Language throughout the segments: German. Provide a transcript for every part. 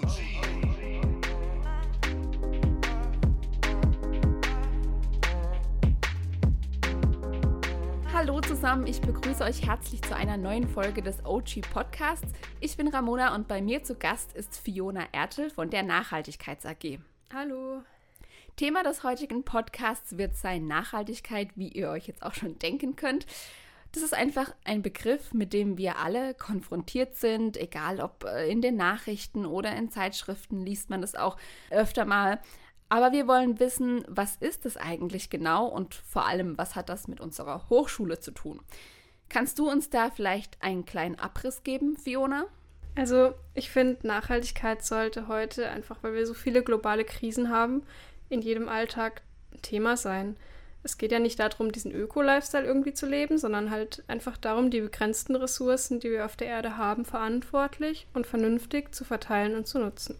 Hallo zusammen, ich begrüße euch herzlich zu einer neuen Folge des OG Podcasts. Ich bin Ramona und bei mir zu Gast ist Fiona Ertel von der Nachhaltigkeits AG. Hallo. Thema des heutigen Podcasts wird sein Nachhaltigkeit, wie ihr euch jetzt auch schon denken könnt. Das ist einfach ein Begriff, mit dem wir alle konfrontiert sind, egal ob in den Nachrichten oder in Zeitschriften liest man das auch öfter mal. Aber wir wollen wissen, was ist es eigentlich genau und vor allem, was hat das mit unserer Hochschule zu tun? Kannst du uns da vielleicht einen kleinen Abriss geben, Fiona? Also ich finde, Nachhaltigkeit sollte heute einfach, weil wir so viele globale Krisen haben, in jedem Alltag ein Thema sein. Es geht ja nicht darum, diesen Öko-Lifestyle irgendwie zu leben, sondern halt einfach darum, die begrenzten Ressourcen, die wir auf der Erde haben, verantwortlich und vernünftig zu verteilen und zu nutzen.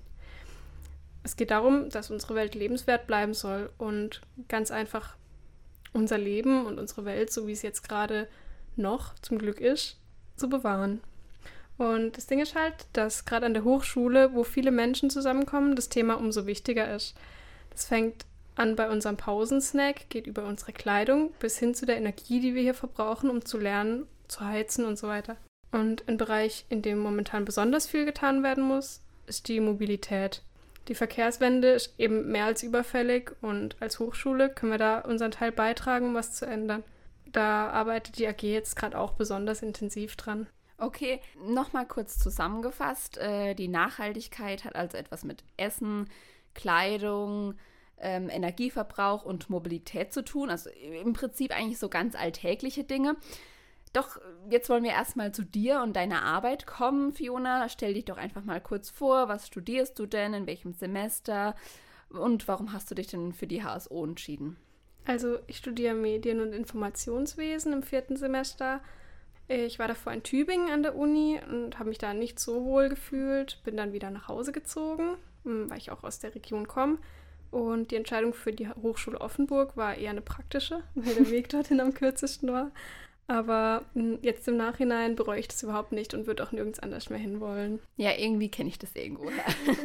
Es geht darum, dass unsere Welt lebenswert bleiben soll und ganz einfach unser Leben und unsere Welt, so wie es jetzt gerade noch zum Glück ist, zu bewahren. Und das Ding ist halt, dass gerade an der Hochschule, wo viele Menschen zusammenkommen, das Thema umso wichtiger ist. Das fängt an bei unserem Pausensnack, geht über unsere Kleidung bis hin zu der Energie, die wir hier verbrauchen, um zu lernen, zu heizen und so weiter. Und ein Bereich, in dem momentan besonders viel getan werden muss, ist die Mobilität. Die Verkehrswende ist eben mehr als überfällig und als Hochschule können wir da unseren Teil beitragen, um was zu ändern. Da arbeitet die AG jetzt gerade auch besonders intensiv dran. Okay, nochmal kurz zusammengefasst. Die Nachhaltigkeit hat also etwas mit Essen, Kleidung, Energieverbrauch und Mobilität zu tun. Also im Prinzip eigentlich so ganz alltägliche Dinge. Doch jetzt wollen wir erstmal zu dir und deiner Arbeit kommen, Fiona. Stell dich doch einfach mal kurz vor. Was studierst du denn? In welchem Semester? Und warum hast du dich denn für die HSO entschieden? Also ich studiere Medien- und Informationswesen im 4. Semester. Ich war davor in Tübingen an der Uni und habe mich da nicht so wohl gefühlt. Bin dann wieder nach Hause gezogen, weil ich auch aus der Region komme. Und die Entscheidung für die Hochschule Offenburg war eher eine praktische, weil der Weg dorthin am kürzesten war. Aber jetzt im Nachhinein bereue ich das überhaupt nicht und würde auch nirgends anders mehr hinwollen. Ja, irgendwie kenne ich das irgendwoher.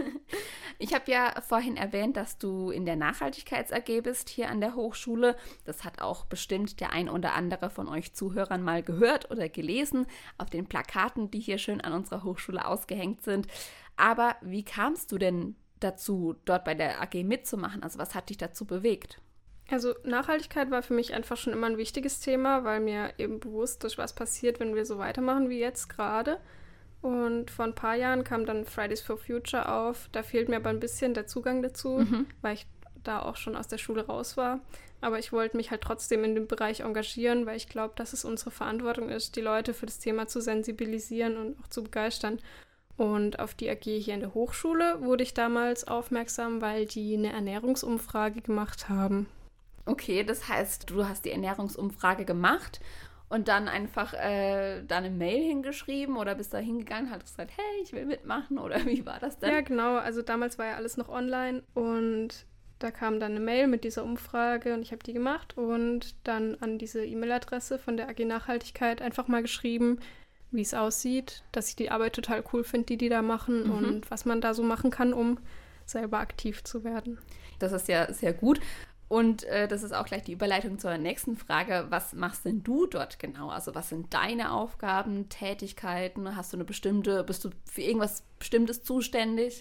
Ich habe ja vorhin erwähnt, dass du in der Nachhaltigkeits AG bist hier an der Hochschule. Das hat auch bestimmt der ein oder andere von euch Zuhörern mal gehört oder gelesen auf den Plakaten, die hier schön an unserer Hochschule ausgehängt sind. Aber wie kamst du denn dazu, dort bei der AG mitzumachen? Also was hat dich dazu bewegt? Also Nachhaltigkeit war für mich einfach schon immer ein wichtiges Thema, weil mir eben bewusst ist, was passiert, wenn wir so weitermachen wie jetzt gerade. Und vor ein paar Jahren kam dann Fridays for Future auf. Da fehlt mir aber ein bisschen der Zugang dazu, weil ich da auch schon aus der Schule raus war. Aber ich wollte mich halt trotzdem in dem Bereich engagieren, weil ich glaube, dass es unsere Verantwortung ist, die Leute für das Thema zu sensibilisieren und auch zu begeistern. Und auf die AG hier in der Hochschule wurde ich damals aufmerksam, weil die eine Ernährungsumfrage gemacht haben. Okay, das heißt, du hast die Ernährungsumfrage gemacht und dann einfach da eine Mail hingeschrieben oder bist da hingegangen, hast gesagt, hey, ich will mitmachen oder wie war das denn? Ja, genau. Also damals war ja alles noch online und da kam dann eine Mail mit dieser Umfrage und ich habe die gemacht und dann an diese E-Mail-Adresse von der AG Nachhaltigkeit einfach mal geschrieben, wie es aussieht, dass ich die Arbeit total cool finde, die da machen und was man da so machen kann, um selber aktiv zu werden. Das ist ja sehr gut. Und das ist auch gleich die Überleitung zur nächsten Frage. Was machst denn du dort genau? Also was sind deine Aufgaben, Tätigkeiten? Hast du bist du für irgendwas Bestimmtes zuständig?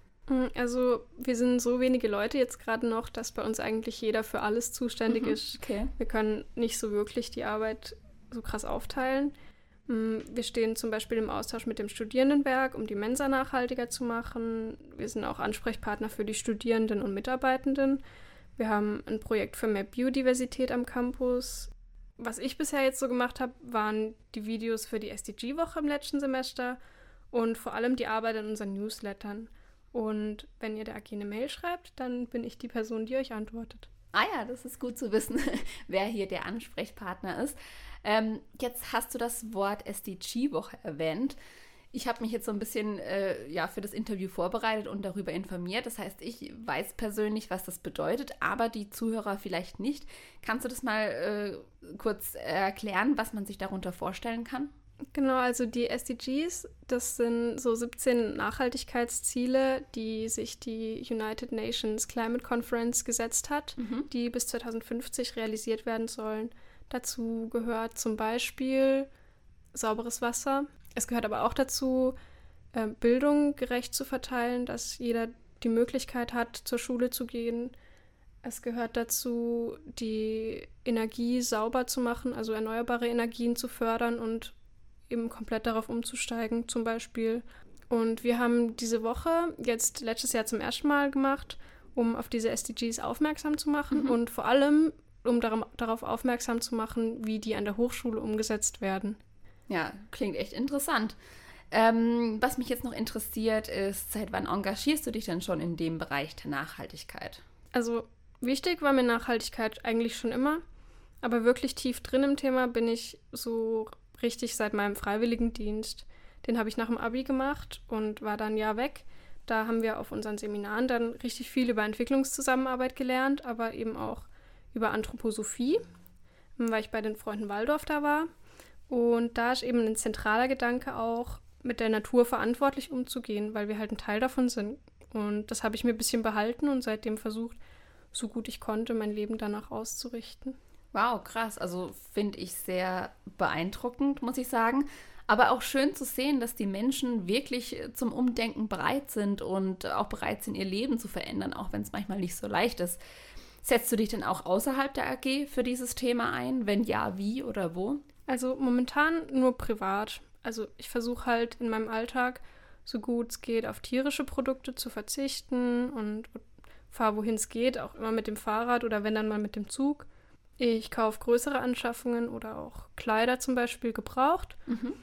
Also wir sind so wenige Leute jetzt gerade noch, dass bei uns eigentlich jeder für alles zuständig ist. Okay. Wir können nicht so wirklich die Arbeit so krass aufteilen. Wir stehen zum Beispiel im Austausch mit dem Studierendenwerk, um die Mensa nachhaltiger zu machen. Wir sind auch Ansprechpartner für die Studierenden und Mitarbeitenden. Wir haben ein Projekt für mehr Biodiversität am Campus. Was ich bisher jetzt so gemacht habe, waren die Videos für die SDG-Woche im letzten Semester und vor allem die Arbeit an unseren Newslettern. Und wenn ihr der AG eine Mail schreibt, dann bin ich die Person, die euch antwortet. Ah ja, das ist gut zu wissen, wer hier der Ansprechpartner ist. Jetzt hast du das Wort SDG-Woche erwähnt. Ich habe mich jetzt so ein bisschen für das Interview vorbereitet und darüber informiert. Das heißt, ich weiß persönlich, was das bedeutet, aber die Zuhörer vielleicht nicht. Kannst du das mal kurz erklären, was man sich darunter vorstellen kann? Genau, also die SDGs, das sind so 17 Nachhaltigkeitsziele, die sich die United Nations Climate Conference gesetzt hat, die bis 2050 realisiert werden sollen. Dazu gehört zum Beispiel sauberes Wasser. Es gehört aber auch dazu, Bildung gerecht zu verteilen, dass jeder die Möglichkeit hat, zur Schule zu gehen. Es gehört dazu, die Energie sauber zu machen, also erneuerbare Energien zu fördern und eben komplett darauf umzusteigen zum Beispiel. Und wir haben diese Woche jetzt letztes Jahr zum ersten Mal gemacht, um auf diese SDGs aufmerksam zu machen und vor allem, um darauf aufmerksam zu machen, wie die an der Hochschule umgesetzt werden. Ja, klingt echt interessant. Was mich jetzt noch interessiert ist, seit wann engagierst du dich denn schon in dem Bereich der Nachhaltigkeit? Also wichtig war mir Nachhaltigkeit eigentlich schon immer, aber wirklich tief drin im Thema bin ich so richtig seit meinem Freiwilligendienst. Den habe ich nach dem Abi gemacht und war dann ein Jahr weg. Da haben wir auf unseren Seminaren dann richtig viel über Entwicklungszusammenarbeit gelernt, aber eben auch über Anthroposophie, weil ich bei den Freunden Waldorf da war. Und da ist eben ein zentraler Gedanke auch, mit der Natur verantwortlich umzugehen, weil wir halt ein Teil davon sind. Und das habe ich mir ein bisschen behalten und seitdem versucht, so gut ich konnte, mein Leben danach auszurichten. Wow, krass. Also finde ich sehr beeindruckend, muss ich sagen. Aber auch schön zu sehen, dass die Menschen wirklich zum Umdenken bereit sind und auch bereit sind, ihr Leben zu verändern, auch wenn es manchmal nicht so leicht ist. Setzt du dich denn auch außerhalb der AG für dieses Thema ein? Wenn ja, wie oder wo? Also momentan nur privat. Also ich versuche halt in meinem Alltag, so gut es geht, auf tierische Produkte zu verzichten und fahre, wohin es geht, auch immer mit dem Fahrrad oder wenn dann mal mit dem Zug. Ich kaufe größere Anschaffungen oder auch Kleider zum Beispiel gebraucht.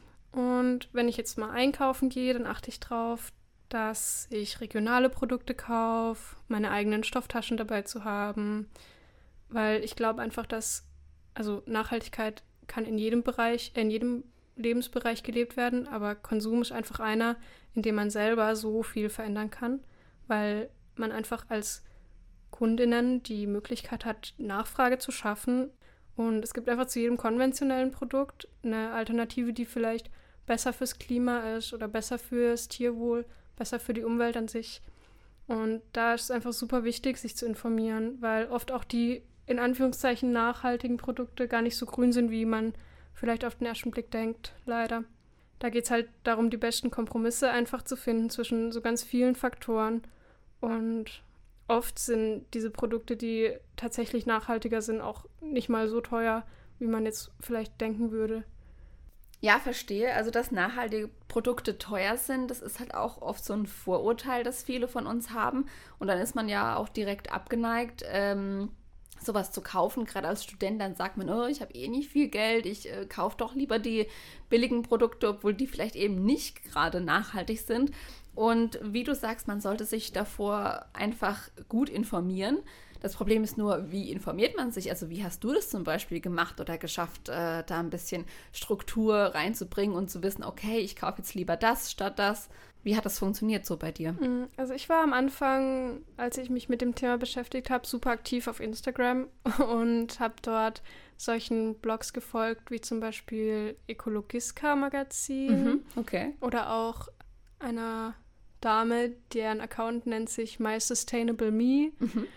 Und wenn ich jetzt mal einkaufen gehe, dann achte ich drauf, dass ich regionale Produkte kaufe, meine eigenen Stofftaschen dabei zu haben. Weil ich glaube einfach, dass Nachhaltigkeit kann in jedem Bereich, in jedem Lebensbereich gelebt werden, aber Konsum ist einfach einer, in dem man selber so viel verändern kann, weil man einfach als Kundinnen die Möglichkeit hat, Nachfrage zu schaffen. Und es gibt einfach zu jedem konventionellen Produkt eine Alternative, die vielleicht besser fürs Klima ist oder besser fürs Tierwohl, besser für die Umwelt an sich. Und da ist es einfach super wichtig, sich zu informieren, weil oft auch die in Anführungszeichen nachhaltigen Produkte gar nicht so grün sind, wie man vielleicht auf den ersten Blick denkt, leider. Da geht es halt darum, die besten Kompromisse einfach zu finden zwischen so ganz vielen Faktoren. Und oft sind diese Produkte, die tatsächlich nachhaltiger sind, auch nicht mal so teuer, wie man jetzt vielleicht denken würde. Ja, verstehe. Also, dass nachhaltige Produkte teuer sind, das ist halt auch oft so ein Vorurteil, das viele von uns haben. Und dann ist man ja auch direkt abgeneigt, sowas zu kaufen. Gerade als Student, dann sagt man, oh, ich habe eh nicht viel Geld, ich kaufe doch lieber die billigen Produkte, obwohl die vielleicht eben nicht gerade nachhaltig sind. Und wie du sagst, man sollte sich davor einfach gut informieren. Das Problem ist nur, wie informiert man sich? Also wie hast du das zum Beispiel gemacht oder geschafft, da ein bisschen Struktur reinzubringen und zu wissen, okay, ich kaufe jetzt lieber das statt das. Wie hat das funktioniert so bei dir? Also ich war am Anfang, als ich mich mit dem Thema beschäftigt habe, super aktiv auf Instagram und habe dort solchen Blogs gefolgt, wie zum Beispiel Ecologiska Magazin Okay. oder auch einer Dame, deren Account nennt sich My Sustainable Me.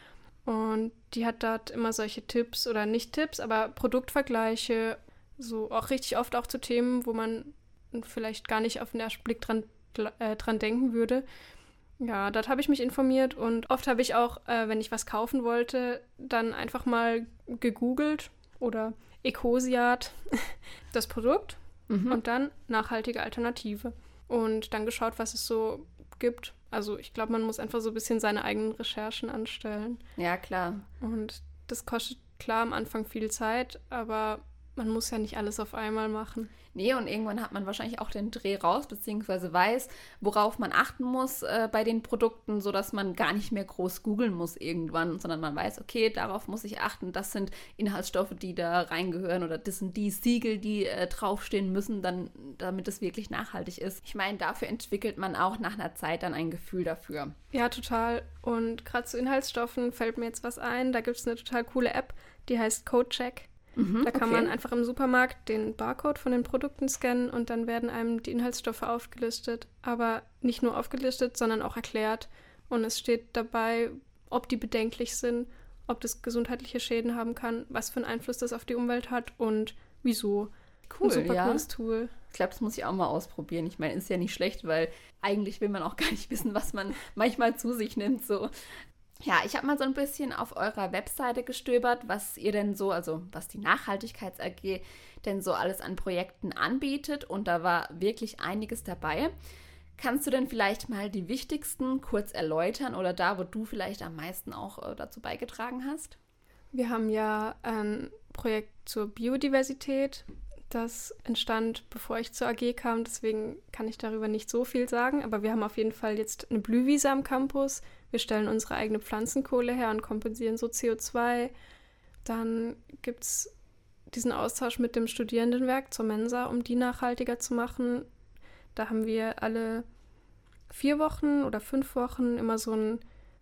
Und die hat dort immer solche Tipps oder nicht Tipps, aber Produktvergleiche, so auch richtig oft auch zu Themen, wo man vielleicht gar nicht auf den ersten Blick dran denken würde. Ja, dort habe ich mich informiert und oft habe ich auch, wenn ich was kaufen wollte, dann einfach mal gegoogelt oder Ecosiat, das Produkt und dann nachhaltige Alternative und dann geschaut, was es so gibt. Also ich glaube, man muss einfach so ein bisschen seine eigenen Recherchen anstellen. Ja, klar. Und das kostet klar am Anfang viel Zeit, aber man muss ja nicht alles auf einmal machen. Nee, und irgendwann hat man wahrscheinlich auch den Dreh raus, beziehungsweise weiß, worauf man achten muss bei den Produkten, sodass man gar nicht mehr groß googeln muss irgendwann, sondern man weiß, okay, darauf muss ich achten, das sind Inhaltsstoffe, die da reingehören oder das sind die Siegel, die draufstehen müssen, damit es wirklich nachhaltig ist. Ich meine, dafür entwickelt man auch nach einer Zeit dann ein Gefühl dafür. Ja, total. Und gerade zu Inhaltsstoffen fällt mir jetzt was ein. Da gibt es eine total coole App, die heißt CodeCheck. Da kann man einfach im Supermarkt den Barcode von den Produkten scannen und dann werden einem die Inhaltsstoffe aufgelistet. Aber nicht nur aufgelistet, sondern auch erklärt. Und es steht dabei, ob die bedenklich sind, ob das gesundheitliche Schäden haben kann, was für einen Einfluss das auf die Umwelt hat und wieso. Cool, ein super cooles Tool. Ich glaube, das muss ich auch mal ausprobieren. Ich meine, ist ja nicht schlecht, weil eigentlich will man auch gar nicht wissen, was man manchmal zu sich nimmt. So. Ja, ich habe mal so ein bisschen auf eurer Webseite gestöbert, was ihr denn so, also was die Nachhaltigkeits-AG denn so alles an Projekten anbietet. Und da war wirklich einiges dabei. Kannst du denn vielleicht mal die wichtigsten kurz erläutern oder da, wo du vielleicht am meisten auch dazu beigetragen hast? Wir haben ja ein Projekt zur Biodiversität. Das entstand, bevor ich zur AG kam, deswegen kann ich darüber nicht so viel sagen. Aber wir haben auf jeden Fall jetzt eine Blühwiese am Campus. Wir stellen unsere eigene Pflanzenkohle her und kompensieren so CO2. Dann gibt es diesen Austausch mit dem Studierendenwerk zur Mensa, um die nachhaltiger zu machen. Da haben wir alle 4 Wochen oder 5 Wochen immer so ein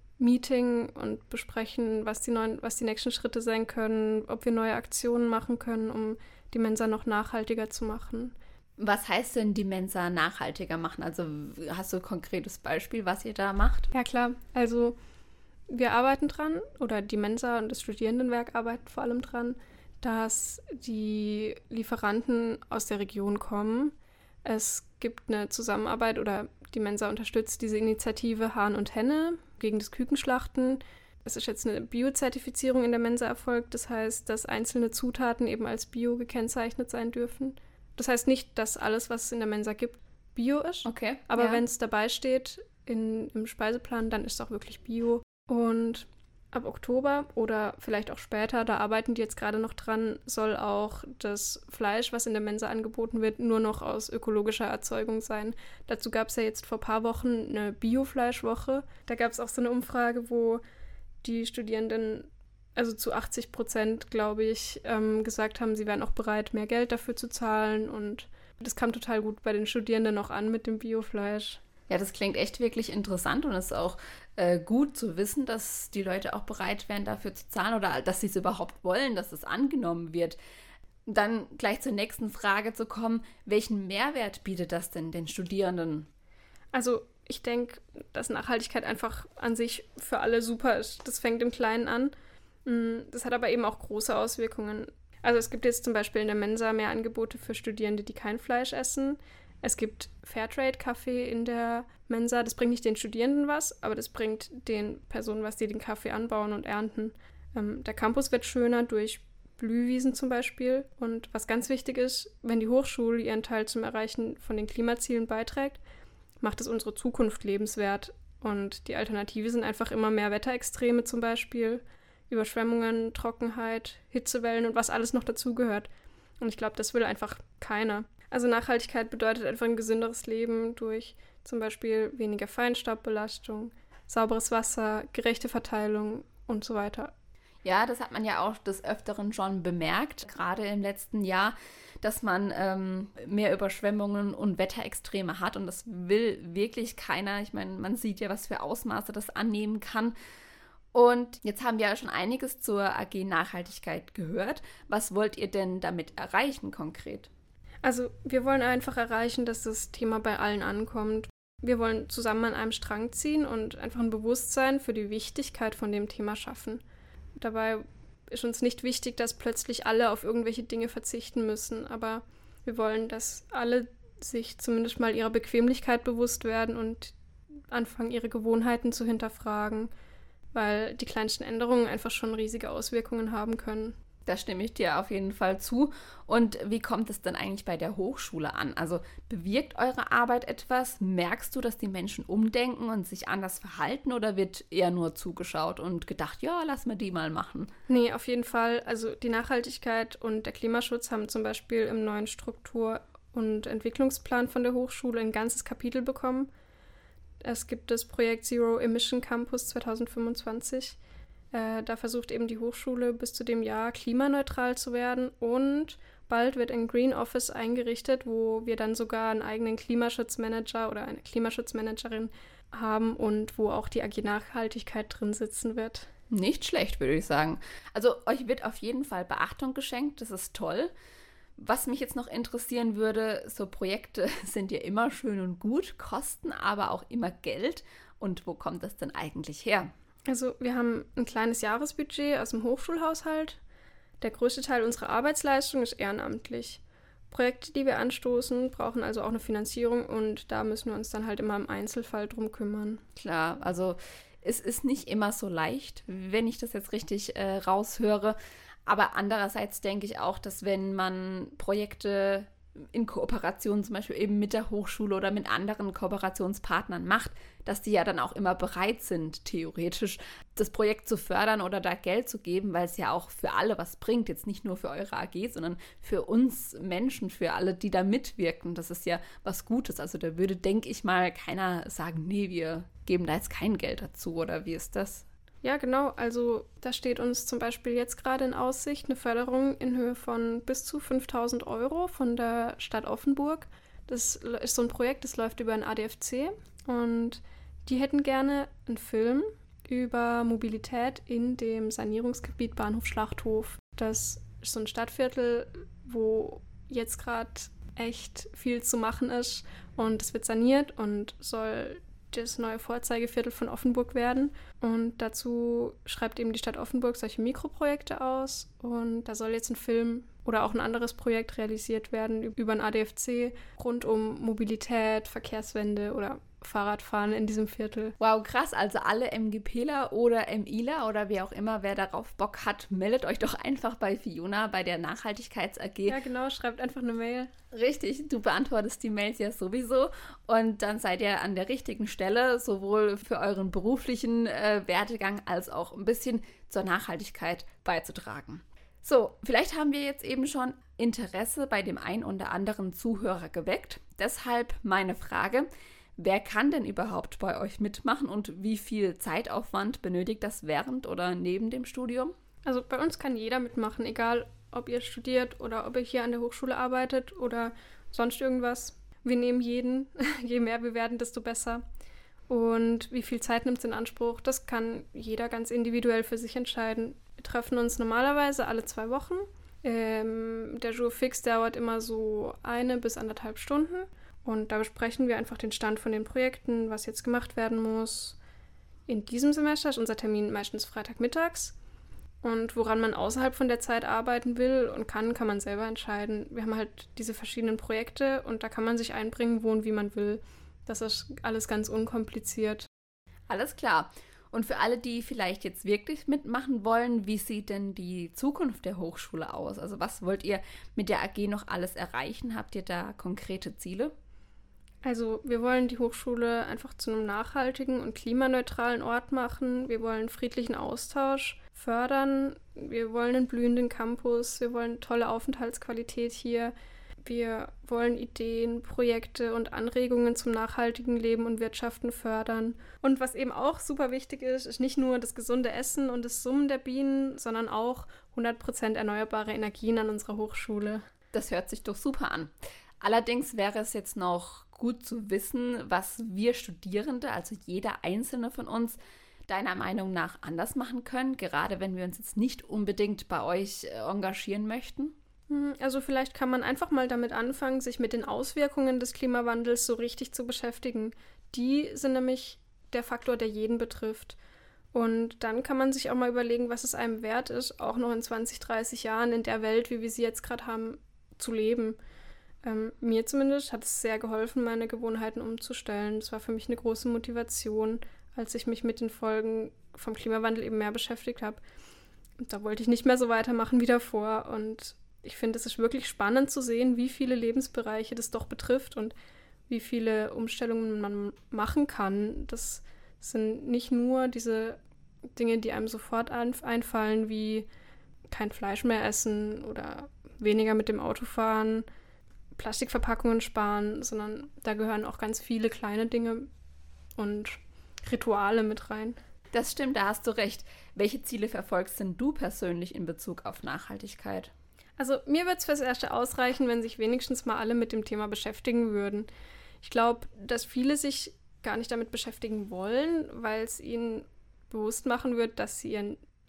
Meeting und besprechen, was die nächsten Schritte sein können, ob wir neue Aktionen machen können, um die Mensa noch nachhaltiger zu machen. Was heißt denn die Mensa nachhaltiger machen? Also hast du ein konkretes Beispiel, was ihr da macht? Ja klar, also wir arbeiten dran, oder die Mensa und das Studierendenwerk arbeiten vor allem dran, dass die Lieferanten aus der Region kommen. Es gibt eine Zusammenarbeit oder die Mensa unterstützt diese Initiative Hahn und Henne gegen das Kükenschlachten. Es ist jetzt eine Bio-Zertifizierung in der Mensa erfolgt. Das heißt, dass einzelne Zutaten eben als Bio gekennzeichnet sein dürfen. Das heißt nicht, dass alles, was es in der Mensa gibt, Bio ist. Okay. Aber wenn es dabei steht im Speiseplan, dann ist es auch wirklich Bio. Und ab Oktober oder vielleicht auch später, da arbeiten die jetzt gerade noch dran, soll auch das Fleisch, was in der Mensa angeboten wird, nur noch aus ökologischer Erzeugung sein. Dazu gab es ja jetzt vor ein paar Wochen eine Biofleischwoche. Da gab es auch so eine Umfrage, wo die Studierenden, also zu 80%, glaube ich, gesagt haben, sie wären auch bereit, mehr Geld dafür zu zahlen. Und das kam total gut bei den Studierenden noch an mit dem Biofleisch. Ja, das klingt echt wirklich interessant und es ist auch gut zu wissen, dass die Leute auch bereit wären, dafür zu zahlen oder dass sie es überhaupt wollen, dass es angenommen wird. Dann gleich zur nächsten Frage zu kommen, welchen Mehrwert bietet das denn den Studierenden? Also ich denke, dass Nachhaltigkeit einfach an sich für alle super ist. Das fängt im Kleinen an. Das hat aber eben auch große Auswirkungen. Also es gibt jetzt zum Beispiel in der Mensa mehr Angebote für Studierende, die kein Fleisch essen. Es gibt Fairtrade-Kaffee in der Mensa. Das bringt nicht den Studierenden was, aber das bringt den Personen was, die den Kaffee anbauen und ernten. Der Campus wird schöner durch Blühwiesen zum Beispiel. Und was ganz wichtig ist, wenn die Hochschule ihren Teil zum Erreichen von den Klimazielen beiträgt, macht es unsere Zukunft lebenswert. Und die Alternative sind einfach immer mehr Wetterextreme zum Beispiel, Überschwemmungen, Trockenheit, Hitzewellen und was alles noch dazugehört. Und ich glaube, das will einfach keiner. Also Nachhaltigkeit bedeutet einfach ein gesünderes Leben durch zum Beispiel weniger Feinstaubbelastung, sauberes Wasser, gerechte Verteilung und so weiter. Ja, das hat man ja auch des Öfteren schon bemerkt, gerade im letzten Jahr, dass man mehr Überschwemmungen und Wetterextreme hat und das will wirklich keiner. Ich meine, man sieht ja, was für Ausmaße das annehmen kann. Und jetzt haben wir ja schon einiges zur AG Nachhaltigkeit gehört. Was wollt ihr denn damit erreichen konkret? Also wir wollen einfach erreichen, dass das Thema bei allen ankommt. Wir wollen zusammen an einem Strang ziehen und einfach ein Bewusstsein für die Wichtigkeit von dem Thema schaffen. Dabei ist uns nicht wichtig, dass plötzlich alle auf irgendwelche Dinge verzichten müssen, aber wir wollen, dass alle sich zumindest mal ihrer Bequemlichkeit bewusst werden und anfangen, ihre Gewohnheiten zu hinterfragen, weil die kleinsten Änderungen einfach schon riesige Auswirkungen haben können. Da stimme ich dir auf jeden Fall zu. Und wie kommt es denn eigentlich bei der Hochschule an? Also bewirkt eure Arbeit etwas? Merkst du, dass die Menschen umdenken und sich anders verhalten oder wird eher nur zugeschaut und gedacht, ja, lass mal die mal machen? Nee, auf jeden Fall. Also die Nachhaltigkeit und der Klimaschutz haben zum Beispiel im neuen Struktur- und Entwicklungsplan von der Hochschule ein ganzes Kapitel bekommen. Es gibt das Projekt Zero Emission Campus 2025. Da versucht eben die Hochschule bis zu dem Jahr klimaneutral zu werden und bald wird ein Green Office eingerichtet, wo wir dann sogar einen eigenen Klimaschutzmanager oder eine Klimaschutzmanagerin haben und wo auch die AG Nachhaltigkeit drin sitzen wird. Nicht schlecht, würde ich sagen. Also euch wird auf jeden Fall Beachtung geschenkt, das ist toll. Was mich jetzt noch interessieren würde, so Projekte sind ja immer schön und gut, kosten aber auch immer Geld. Und wo kommt das denn eigentlich her? Also wir haben ein kleines Jahresbudget aus dem Hochschulhaushalt. Der größte Teil unserer Arbeitsleistung ist ehrenamtlich. Projekte, die wir anstoßen, brauchen also auch eine Finanzierung und da müssen wir uns dann halt immer im Einzelfall drum kümmern. Klar, also es ist nicht immer so leicht, wenn ich das jetzt richtig raushöre. Aber andererseits denke ich auch, dass wenn man Projekte in Kooperation zum Beispiel eben mit der Hochschule oder mit anderen Kooperationspartnern macht, dass die ja dann auch immer bereit sind, theoretisch das Projekt zu fördern oder da Geld zu geben, weil es ja auch für alle was bringt, jetzt nicht nur für eure AG, sondern für uns Menschen, für alle, die da mitwirken. Das ist ja was Gutes. Also da würde, denke ich mal, keiner sagen, nee, wir geben da jetzt kein Geld dazu oder wie ist das? Ja, genau. Also da steht uns zum Beispiel jetzt gerade in Aussicht eine Förderung in Höhe von bis zu 5.000 Euro von der Stadt Offenburg. Das ist so ein Projekt, das läuft über ein ADFC und die hätten gerne einen Film über Mobilität in dem Sanierungsgebiet Bahnhof Schlachthof. Das ist so ein Stadtviertel, wo jetzt gerade echt viel zu machen ist und es wird saniert und soll das neue Vorzeigeviertel von Offenburg werden. Und dazu schreibt eben die Stadt Offenburg solche Mikroprojekte aus. Und da soll jetzt ein Film oder auch ein anderes Projekt realisiert werden über ein ADFC rund um Mobilität, Verkehrswende oder Fahrradfahren in diesem Viertel. Wow, krass. Also alle MGPler oder MIler oder wie auch immer, wer darauf Bock hat, meldet euch doch einfach bei Fiona, bei der Nachhaltigkeits-AG. Ja, genau. Schreibt einfach eine Mail. Richtig, du beantwortest die Mails ja sowieso und dann seid ihr an der richtigen Stelle, sowohl für euren beruflichen Werdegang als auch ein bisschen zur Nachhaltigkeit beizutragen. So, vielleicht haben wir jetzt eben schon Interesse bei dem einen oder anderen Zuhörer geweckt. Deshalb meine Frage: Wer kann denn überhaupt bei euch mitmachen und wie viel Zeitaufwand benötigt das während oder neben dem Studium? Also bei uns kann jeder mitmachen, egal ob ihr studiert oder ob ihr hier an der Hochschule arbeitet oder sonst irgendwas. Wir nehmen jeden. Je mehr wir werden, desto besser. Und wie viel Zeit nimmt es in Anspruch? Das kann jeder ganz individuell für sich entscheiden. Wir treffen uns normalerweise alle 2 Wochen. Der Jour fix dauert immer so 1 bis 1,5 Stunden. Und da besprechen wir einfach den Stand von den Projekten, was jetzt gemacht werden muss. In diesem Semester ist unser Termin meistens Freitagmittags. Und woran man außerhalb von der Zeit arbeiten will und kann man selber entscheiden. Wir haben halt diese verschiedenen Projekte und da kann man sich einbringen, wo und wie man will. Das ist alles ganz unkompliziert. Alles klar. Und für alle, die vielleicht jetzt wirklich mitmachen wollen, wie sieht denn die Zukunft der Hochschule aus? Also was wollt ihr mit der AG noch alles erreichen? Habt ihr da konkrete Ziele? Also wir wollen die Hochschule einfach zu einem nachhaltigen und klimaneutralen Ort machen. Wir wollen friedlichen Austausch fördern. Wir wollen einen blühenden Campus. Wir wollen tolle Aufenthaltsqualität hier. Wir wollen Ideen, Projekte und Anregungen zum nachhaltigen Leben und Wirtschaften fördern. Und was eben auch super wichtig ist, ist nicht nur das gesunde Essen und das Summen der Bienen, sondern auch 100% erneuerbare Energien an unserer Hochschule. Das hört sich doch super an. Allerdings wäre es jetzt noch gut zu wissen, was wir Studierende, also jeder einzelne von uns, deiner Meinung nach anders machen können, gerade wenn wir uns jetzt nicht unbedingt bei euch engagieren möchten? Also vielleicht kann man einfach mal damit anfangen, sich mit den Auswirkungen des Klimawandels so richtig zu beschäftigen. Die sind nämlich der Faktor, der jeden betrifft. Und dann kann man sich auch mal überlegen, was es einem wert ist, auch noch in 20, 30 Jahren in der Welt, wie wir sie jetzt gerade haben, zu leben. Mir zumindest hat es sehr geholfen, meine Gewohnheiten umzustellen. Das war für mich eine große Motivation, als ich mich mit den Folgen vom Klimawandel eben mehr beschäftigt habe. Und da wollte ich nicht mehr so weitermachen wie davor. Und ich finde, es ist wirklich spannend zu sehen, wie viele Lebensbereiche das doch betrifft und wie viele Umstellungen man machen kann. Das sind nicht nur diese Dinge, die einem sofort einfallen, wie kein Fleisch mehr essen oder weniger mit dem Auto fahren, Plastikverpackungen sparen, sondern da gehören auch ganz viele kleine Dinge und Rituale mit rein. Das stimmt, da hast du recht. Welche Ziele verfolgst denn du persönlich in Bezug auf Nachhaltigkeit? Also mir wird es fürs Erste ausreichen, wenn sich wenigstens mal alle mit dem Thema beschäftigen würden. Ich glaube, dass viele sich gar nicht damit beschäftigen wollen, weil es ihnen bewusst machen wird, dass sie ihren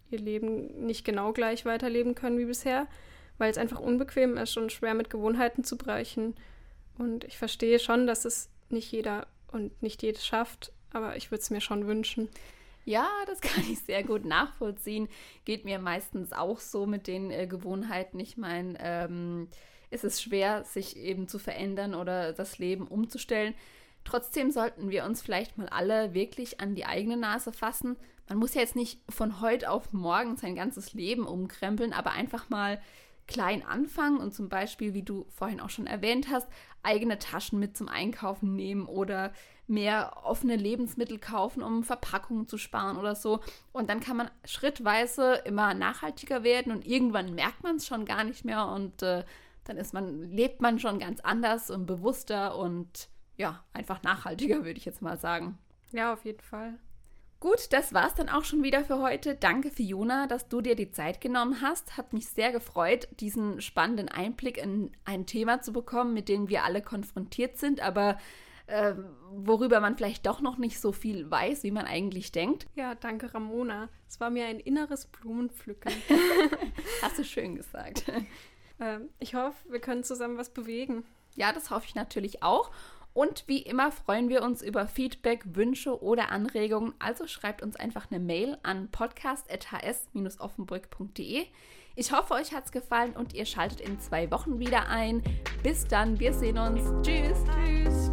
ihr Leben nicht genau gleich weiterleben können wie bisher, weil es einfach unbequem ist und schwer mit Gewohnheiten zu brechen. Und ich verstehe schon, dass es nicht jeder und nicht jedes schafft, aber ich würde es mir schon wünschen. Ja, das kann ich sehr gut nachvollziehen. Geht mir meistens auch so mit den Gewohnheiten. Ich meine, es ist schwer, sich eben zu verändern oder das Leben umzustellen. Trotzdem sollten wir uns vielleicht mal alle wirklich an die eigene Nase fassen. Man muss ja jetzt nicht von heute auf morgen sein ganzes Leben umkrempeln, aber einfach mal klein anfangen und zum Beispiel, wie du vorhin auch schon erwähnt hast, eigene Taschen mit zum Einkaufen nehmen oder mehr offene Lebensmittel kaufen, um Verpackungen zu sparen oder so. Und dann kann man schrittweise immer nachhaltiger werden und irgendwann merkt man es schon gar nicht mehr und dann lebt man schon ganz anders und bewusster und ja, einfach nachhaltiger, würde ich jetzt mal sagen. Ja, auf jeden Fall. Gut, das war's dann auch schon wieder für heute. Danke, Fiona, dass du dir die Zeit genommen hast. Hat mich sehr gefreut, diesen spannenden Einblick in ein Thema zu bekommen, mit dem wir alle konfrontiert sind, aber worüber man vielleicht doch noch nicht so viel weiß, wie man eigentlich denkt. Ja, danke, Ramona. Es war mir ein inneres Blumenpflücken. Hast du schön gesagt. Ich hoffe, wir können zusammen was bewegen. Ja, das hoffe ich natürlich auch. Und wie immer freuen wir uns über Feedback, Wünsche oder Anregungen. Also schreibt uns einfach eine Mail an podcast@hs-offenburg.de. Ich hoffe, euch hat's gefallen und ihr schaltet in 2 Wochen wieder ein. Bis dann, wir sehen uns. Tschüss. Tschüss.